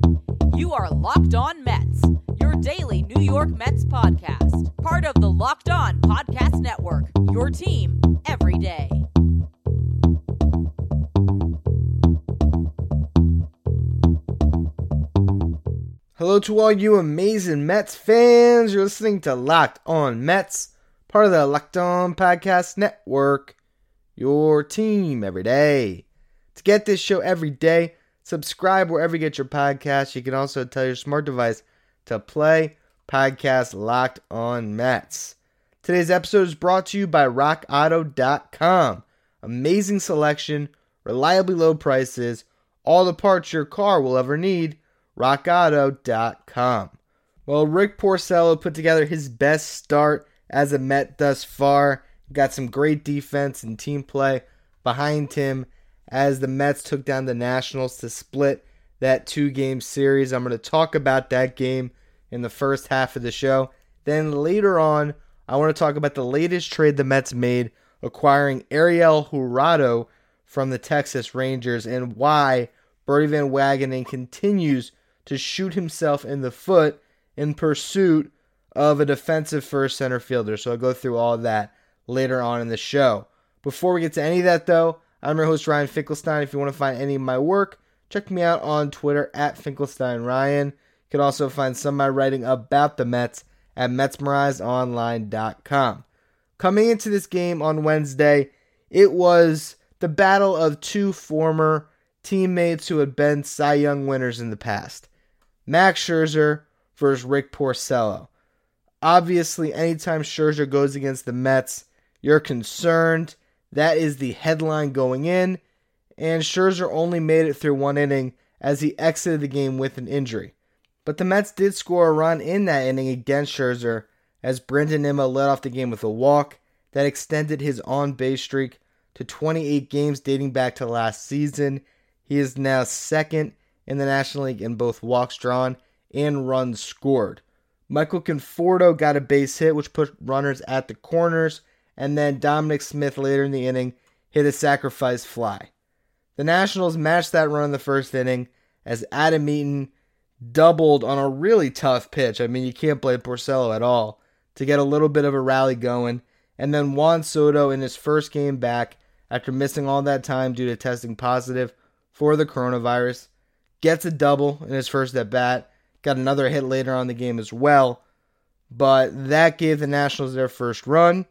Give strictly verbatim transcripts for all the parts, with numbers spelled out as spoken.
You are Locked On Mets, your daily New York Mets podcast. Part of the Locked On Podcast Network, your team every day. Hello to all you amazing Mets fans. You're listening to Locked On Mets, part of the Locked On Podcast Network, your team every day. To get this show every day, subscribe wherever you get your podcasts. You can also tell your smart device to play podcast Locked On Mets. Today's episode is brought to you by rock auto dot com. Amazing selection, reliably low prices, all the parts your car will ever need. rock auto dot com. Well, Rick Porcello put together his best start as a Met thus far. Got some great defense and team play behind him as the Mets took down the Nationals to split that two-game series. I'm going to talk about that game in the first half of the show. Then later on, I want to talk about the latest trade the Mets made, acquiring Ariel Jurado from the Texas Rangers, and why Brodie Van Wagenen continues to shoot himself in the foot in pursuit of a defensive first center fielder. So I'll go through all of that later on in the show. Before we get to any of that, though, I'm your host, Ryan Finkelstein. If you want to find any of my work, check me out on Twitter at FinkelsteinRyan. You can also find some of my writing about the Mets at Mets Merized Online dot com. Coming into this game on Wednesday, it was the battle of two former teammates who had been Cy Young winners in the past. Max Scherzer versus Rick Porcello. Obviously, anytime Scherzer goes against the Mets, you're concerned. That is the headline going in, and Scherzer only made it through one inning as he exited the game with an injury. But the Mets did score a run in that inning against Scherzer as Brandon Nimmo led off the game with a walk that extended his on-base streak to twenty-eight games dating back to last season. He is now second in the National League in both walks drawn and runs scored. Michael Conforto got a base hit, which put runners at the corners, and then Dominic Smith later in the inning hit a sacrifice fly. The Nationals matched that run in the first inning as Adam Eaton doubled on a really tough pitch. I mean, you can't blame Porcello at all to get a little bit of a rally going. And then Juan Soto in his first game back after missing all that time due to testing positive for the coronavirus gets a double in his first at bat. Got another hit later on in the game as well. But that gave the Nationals their first run.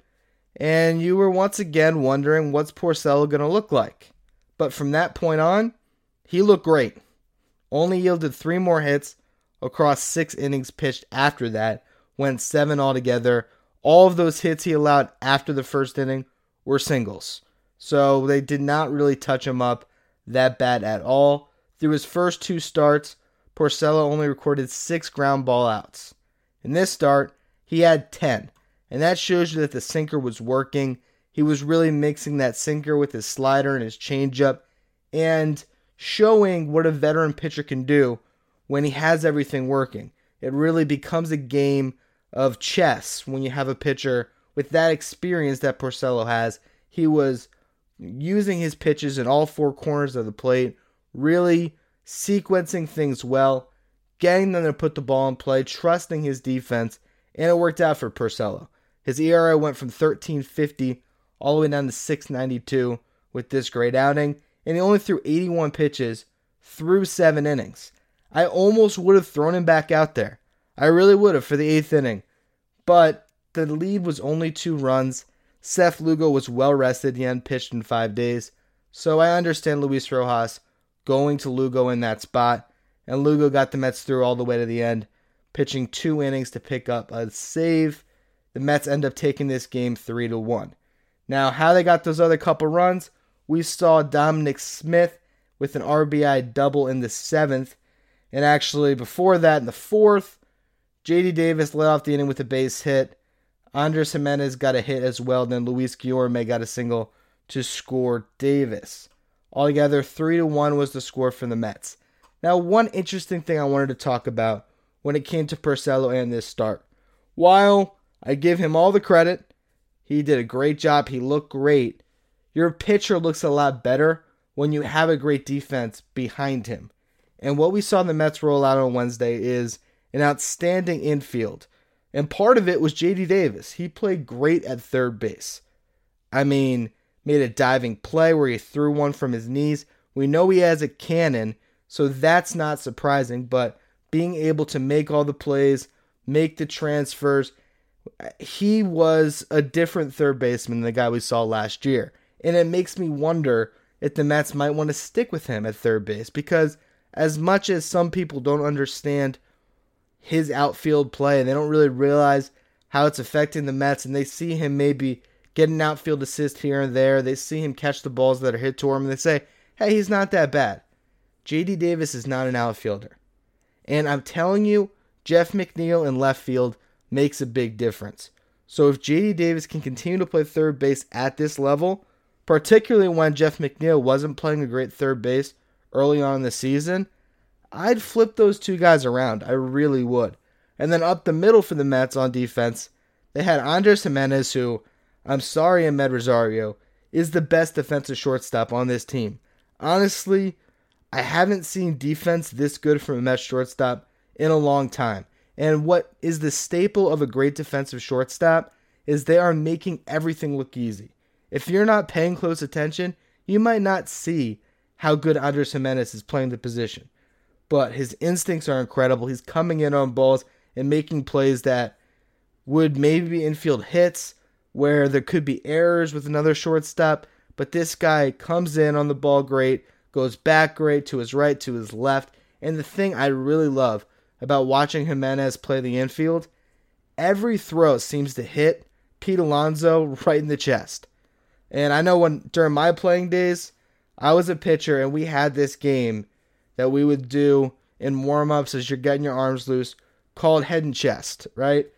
And you were once again wondering what's Porcello going to look like. But from that point on, he looked great. Only yielded three more hits across six innings pitched after that. Went seven altogether. All of those hits he allowed after the first inning were singles. So they did not really touch him up that bad at all. Through his first two starts, Porcello only recorded six ground ball outs. In this start, he had ten. And that shows you that the sinker was working. He was really mixing that sinker with his slider and his changeup and showing what a veteran pitcher can do when he has everything working. It really becomes a game of chess when you have a pitcher with that experience that Porcello has. He was using his pitches in all four corners of the plate, really sequencing things well, getting them to put the ball in play, trusting his defense, and it worked out for Porcello. His E R A went from thirteen fifty all the way down to six ninety-two with this great outing, and he only threw eighty-one pitches through seven innings. I almost would have thrown him back out there. I really would have for the eighth inning. But the lead was only two runs. Seth Lugo was well rested. He hadn't pitched in five days. So I understand Luis Rojas going to Lugo in that spot. And Lugo got the Mets through all the way to the end, pitching two innings to pick up a save. The Mets end up taking this game three to one. Now, how they got those other couple runs, we saw Dominic Smith with an R B I double in the seventh. And actually, before that, in the fourth, J D Davis led off the inning with a base hit. Andres Jimenez got a hit as well. Then Luis Guillorme got a single to score Davis. Altogether, three to one was the score for the Mets. Now, one interesting thing I wanted to talk about when it came to Porcello and this start. While I give him all the credit, he did a great job, he looked great, your pitcher looks a lot better when you have a great defense behind him. And what we saw the Mets roll out on Wednesday is an outstanding infield. And part of it was J D Davis. He played great at third base. I mean, made a diving play where he threw one from his knees. We know he has a cannon, so that's not surprising. But being able to make all the plays, make the transfers, he was a different third baseman than the guy we saw last year. And it makes me wonder if the Mets might want to stick with him at third base, because as much as some people don't understand his outfield play and they don't really realize how it's affecting the Mets, and they see him maybe get an outfield assist here and there, they see him catch the balls that are hit to him, and they say, hey, he's not that bad. J D Davis is not an outfielder. And I'm telling you, Jeff McNeil in left field makes a big difference. So if J D Davis can continue to play third base at this level, particularly when Jeff McNeil wasn't playing a great third base early on in the season, I'd flip those two guys around. I really would. And then up the middle for the Mets on defense, they had Andres Gimenez, who, I'm sorry, Amed Rosario, is the best defensive shortstop on this team. Honestly, I haven't seen defense this good from a Mets shortstop in a long time. And what is the staple of a great defensive shortstop is they are making everything look easy. If you're not paying close attention, you might not see how good Andres Gimenez is playing the position. But his instincts are incredible. He's coming in on balls and making plays that would maybe be infield hits, where there could be errors with another shortstop. But this guy comes in on the ball great, goes back great to his right, to his left. And the thing I really love about watching Gimenez play the infield, every throw seems to hit Pete Alonso right in the chest. And I know when during my playing days, I was a pitcher and we had this game that we would do in warm-ups as you're getting your arms loose, called head and chest, right?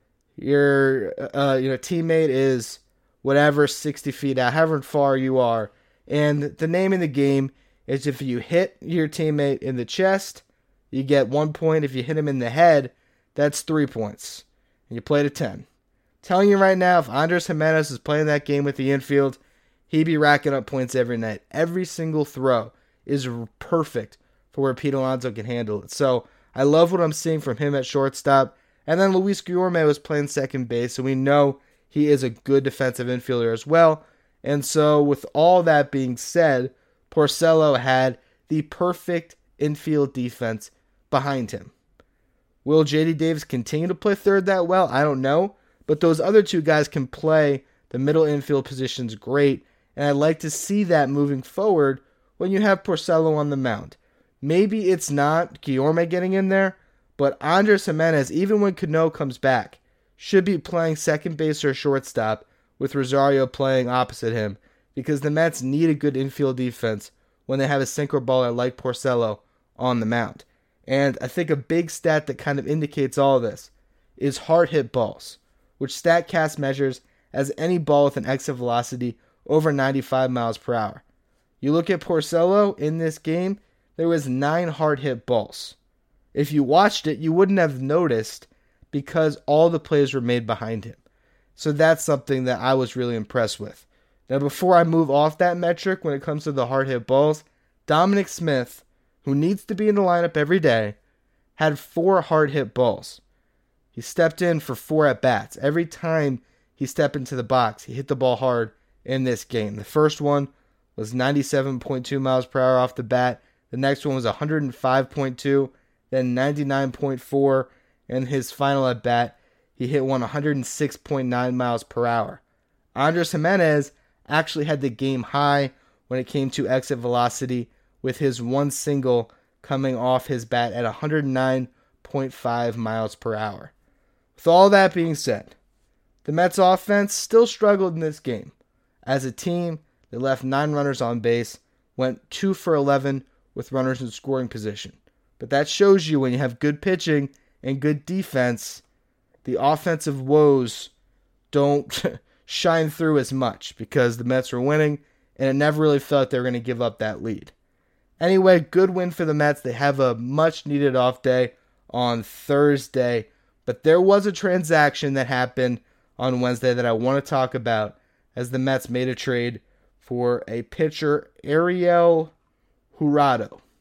Your uh, you know teammate is whatever, sixty feet out, however far you are. And the name of the game is if you hit your teammate in the chest, you get one point. If you hit him in the head, that's three points. And you play to ten. Telling you right now, if Andres Gimenez is playing that game with the infield, he'd be racking up points every night. Every single throw is perfect for where Pete Alonso can handle it. So I love what I'm seeing from him at shortstop. And then Luis Guillorme was playing second base, so we know he is a good defensive infielder as well. And so with all that being said, Porcello had the perfect infield defense behind him. Will J D Davis continue to play third that well? I don't know. But those other two guys can play the middle infield positions great. And I'd like to see that moving forward when you have Porcello on the mound. Maybe it's not Guillorme getting in there, but Andres Gimenez, even when Cano comes back, should be playing second base or shortstop with Rosario playing opposite him, because the Mets need a good infield defense when they have a sinker baller like Porcello on the mound. And I think a big stat that kind of indicates all this is hard hit balls, which StatCast measures as any ball with an exit velocity over ninety-five miles per hour. You look at Porcello in this game, there was nine hard hit balls. If you watched it, you wouldn't have noticed because all the plays were made behind him. So that's something that I was really impressed with. Now, before I move off that metric when it comes to the hard hit balls, Dominic Smith, who needs to be in the lineup every day, had four hard hit balls. He stepped in for four at-bats. Every time he stepped into the box, he hit the ball hard in this game. The first one was ninety-seven point two miles per hour off the bat. The next one was one hundred five point two, then ninety-nine point four, and his final at-bat, he hit one one hundred six point nine miles per hour. Andres Gimenez actually had the game high when it came to exit velocity, with his one single coming off his bat at one hundred nine point five miles per hour. With all that being said, the Mets offense still struggled in this game. As a team, they left nine runners on base, went two for eleven with runners in scoring position. But that shows you when you have good pitching and good defense, the offensive woes don't shine through as much because the Mets were winning and it never really felt like they were going to give up that lead. Anyway, good win for the Mets. They have a much-needed off day on Thursday. But there was a transaction that happened on Wednesday that I want to talk about as the Mets made a trade for a pitcher, Ariel Jurado.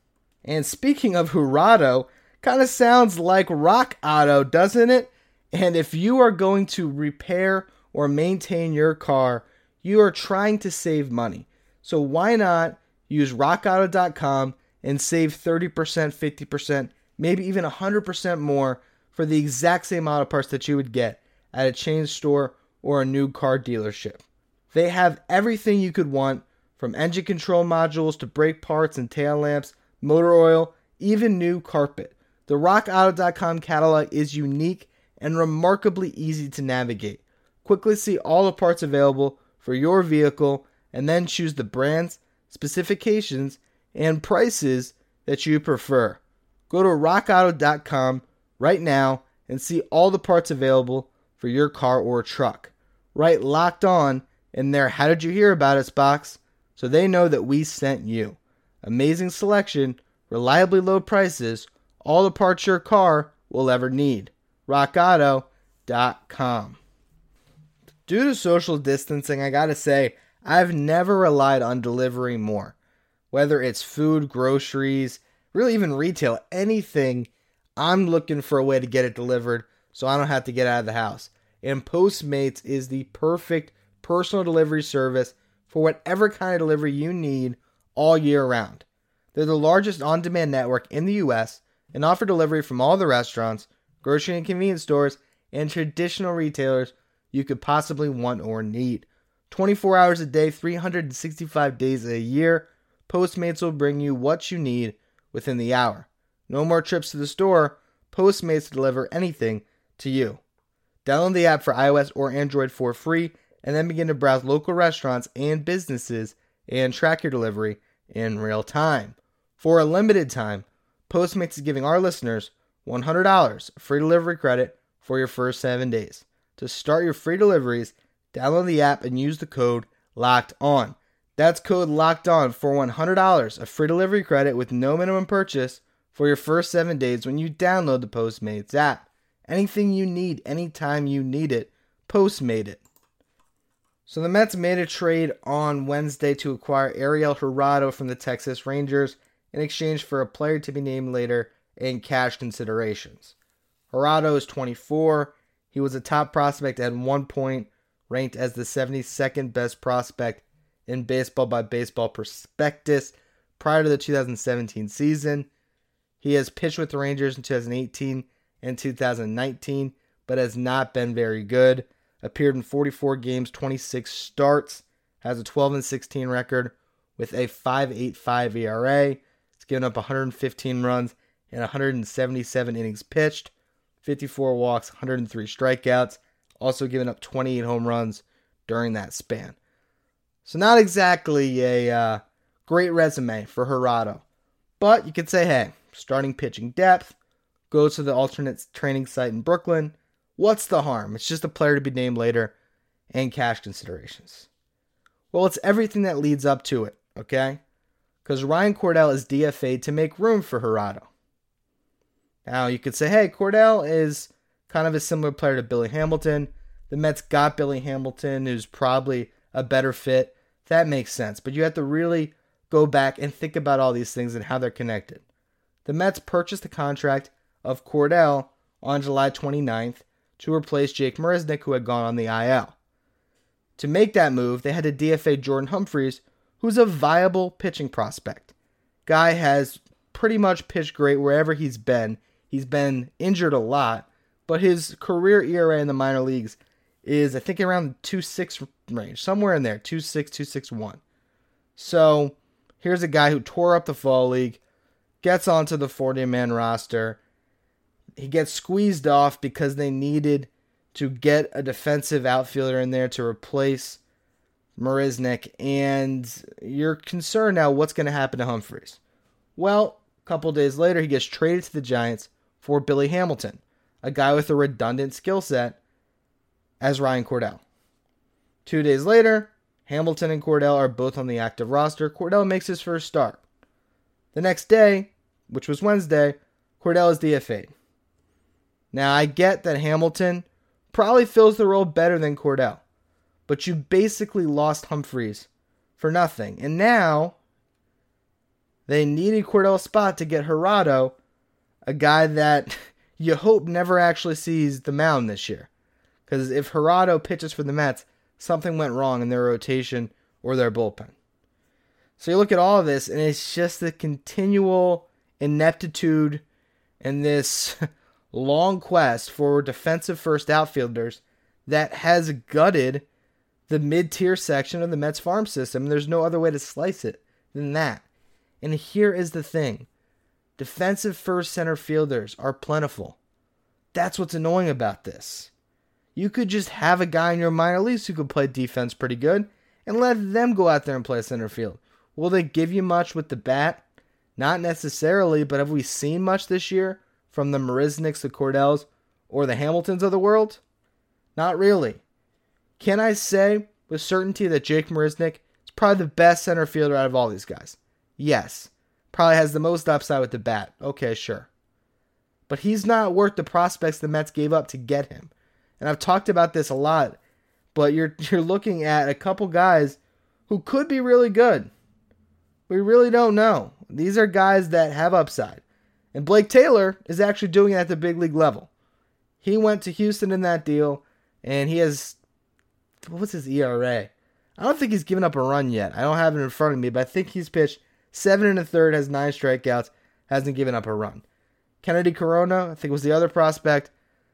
And speaking of Jurado, kind of sounds like Rock Auto, doesn't it? And if you are going to repair or maintain your car, you are trying to save money. So why not use rock auto dot com and save thirty percent, fifty percent, maybe even one hundred percent more for the exact same auto parts that you would get at a chain store or a new car dealership. They have everything you could want, from engine control modules to brake parts and tail lamps, motor oil, even new carpet. The rock auto dot com catalog is unique and remarkably easy to navigate. Quickly see all the parts available for your vehicle and then choose the brands, specifications, and prices that you prefer. Go to rock auto dot com right now and see all the parts available for your car or truck. Write Locked On in their How Did You Hear About Us box so they know that we sent you. Amazing selection, reliably low prices, all the parts your car will ever need. rock auto dot com. Due to social distancing, I gotta say, I've never relied on delivery more. Whether it's food, groceries, really even retail, anything, I'm looking for a way to get it delivered so I don't have to get out of the house. And Postmates is the perfect personal delivery service for whatever kind of delivery you need all year round. They're the largest on-demand network in the U S and offer delivery from all the restaurants, grocery and convenience stores, and traditional retailers you could possibly want or need. twenty-four hours a day, three hundred sixty-five days a year, Postmates will bring you what you need within the hour. No more trips to the store. Postmates deliver anything to you. Download the app for iOS or Android for free, and then begin to browse local restaurants and businesses and track your delivery in real time. For a limited time, Postmates is giving our listeners one hundred dollars free delivery credit for your first seven days. To start your free deliveries, download the app and use the code LOCKEDON. That's code LOCKEDON for one hundred dollars of free delivery credit with no minimum purchase for your first seven days when you download the Postmates app. Anything you need, anytime you need it, Postmate it. So the Mets made a trade on Wednesday to acquire Ariel Jurado from the Texas Rangers in exchange for a player to be named later and cash considerations. Jurado is twenty-four. He was a top prospect at one point, ranked as the seventy-second best prospect in baseball by Baseball Prospectus prior to the two thousand seventeen season. He has pitched with the Rangers in two thousand eighteen and two thousand nineteen, but has not been very good. Appeared in forty-four games, twenty-six starts, has a twelve and sixteen record with a five point eight five E R A. He's given up one hundred fifteen runs and one hundred seventy-seven innings pitched, fifty-four walks, one hundred three strikeouts, also given up twenty-eight home runs during that span. So not exactly a uh, great resume for Jurado. But you could say, hey, starting pitching depth, go to the alternate training site in Brooklyn. What's the harm? It's just a player to be named later and cash considerations. Well, it's everything that leads up to it, okay? Because Ryan Cordell is D F A'd to make room for Jurado. Now, you could say, hey, Cordell is kind of a similar player to Billy Hamilton. The Mets got Billy Hamilton, who's probably a better fit. That makes sense. But you have to really go back and think about all these things and how they're connected. The Mets purchased the contract of Cordell on July twenty-ninth to replace Jake Marisnick, who had gone on the I L. To make that move, they had to D F A Jordan Humphreys, who's a viable pitching prospect. Guy has pretty much pitched great wherever he's been. He's been injured a lot, but his career E R A in the minor leagues is, I think, around the two point six range, somewhere in there, two point six, two point six one. So, here's a guy who tore up the fall league, gets onto the forty-man roster. He gets squeezed off because they needed to get a defensive outfielder in there to replace Marisnick, and you're concerned now what's going to happen to Humphreys. Well, a couple days later, he gets traded to the Giants for Billy Hamilton, a guy with a redundant skill set as Ryan Cordell. Two days later, Hamilton and Cordell are both on the active roster. Cordell makes his first start. The next day, which was Wednesday, Cordell is D F A'd. Now, I get that Hamilton probably fills the role better than Cordell, but you basically lost Humphreys for nothing. And now, They needed Cordell Spot to get Gerardo, a guy that you hope never actually sees the mound this year. Because if Gerardo pitches for the Mets, something went wrong in their rotation or their bullpen. So you look at all of this, and it's just the continual ineptitude and this long quest for defensive first outfielders that has gutted the mid-tier section of the Mets farm system. There's no other way to slice it than that. And here is the thing. Defensive first center fielders are plentiful. That's what's annoying about this. You could just have a guy in your minor leagues who could play defense pretty good and let them go out there and play center field. Will they give you much with the bat? Not necessarily, but have we seen much this year from the Marisniks, the Cordells, or the Hamiltons of the world? Not really. Can I say with certainty that Jake Marisnik is probably the best center fielder out of all these guys? Yes. Probably has the most upside with the bat. Okay, sure. But he's not worth the prospects the Mets gave up to get him. And I've talked about this a lot, but you're you're looking at a couple guys who could be really good. We really don't know. These are guys that have upside. And Blake Taylor is actually doing it at the big league level. He went to Houston in that deal, and he has, what's his E R A? I don't think he's given up a run yet. I don't have it in front of me, but I think he's pitched seven and a third, has nine strikeouts, hasn't given up a run. Kennedy Corona, I think was the other prospect.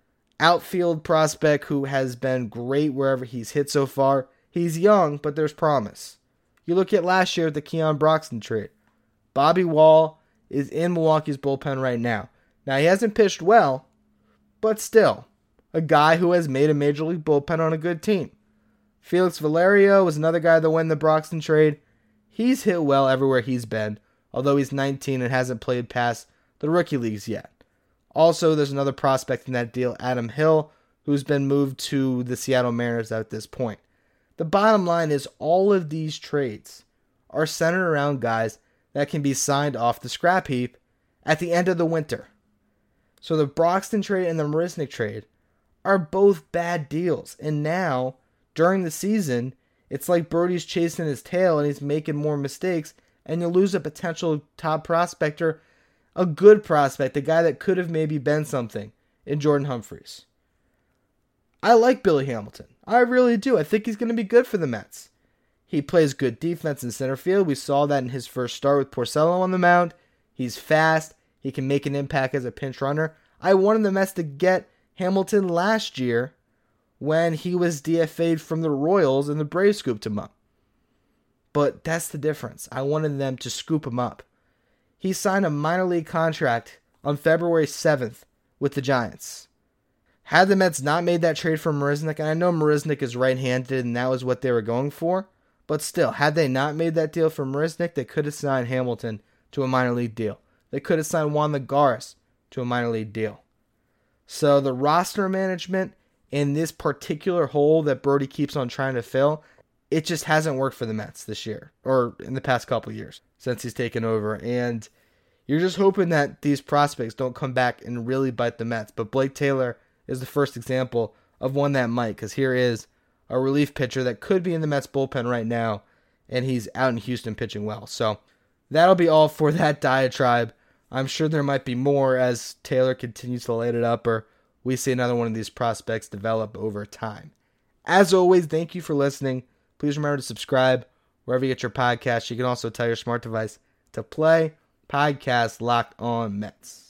Outfield prospect who has been great wherever he's hit so far. He's young, but there's promise. You look at last year at the Keon Broxton trade. Bobby Wall is in Milwaukee's bullpen right now. Now, he hasn't pitched well, but still, a guy who has made a major league bullpen on a good team. Felix Valerio was another guy that won the Broxton trade. He's hit well everywhere he's been, although he's nineteen and hasn't played past the rookie leagues yet. Also, there's another prospect in that deal, Adam Hill, who's been moved to the Seattle Mariners at this point. The bottom line is all of these trades are centered around guys that can be signed off the scrap heap at the end of the winter. So the Broxton trade and the Marisnik trade are both bad deals. And now, during the season, it's like Brody's chasing his tail and he's making more mistakes, and you lose a potential top prospector, a good prospect, a guy that could have maybe been something in Jordan Humphreys. I like Billy Hamilton. I really do. I think he's going to be good for the Mets. He plays good defense in center field. We saw that in his first start with Porcello on the mound. He's fast. He can make an impact as a pinch runner. I wanted the Mets to get Hamilton last year when he was D F A'd from the Royals and the Braves scooped him up. But that's the difference. I wanted them to scoop him up. He signed a minor league contract on February seventh with the Giants. Had the Mets not made that trade for Marisnik, and I know Marisnik is right-handed and that was what they were going for, but still, had they not made that deal for Marisnik, they could have signed Hamilton to a minor league deal. They could have signed Juan Lagares to a minor league deal. So the roster management in this particular hole that Brody keeps on trying to fill, it just hasn't worked for the Mets this year, or in the past couple of years since he's taken over. And you're just hoping that these prospects don't come back and really bite the Mets. But Blake Taylor is the first example of one that might, because here is a relief pitcher that could be in the Mets bullpen right now, and he's out in Houston pitching well. So that'll be all for that diatribe. I'm sure there might be more as Taylor continues to light it up, or we see another one of these prospects develop over time. As always, thank you for listening. Please remember to subscribe wherever you get your podcasts. You can also tell your smart device to play podcast Locked On Mets.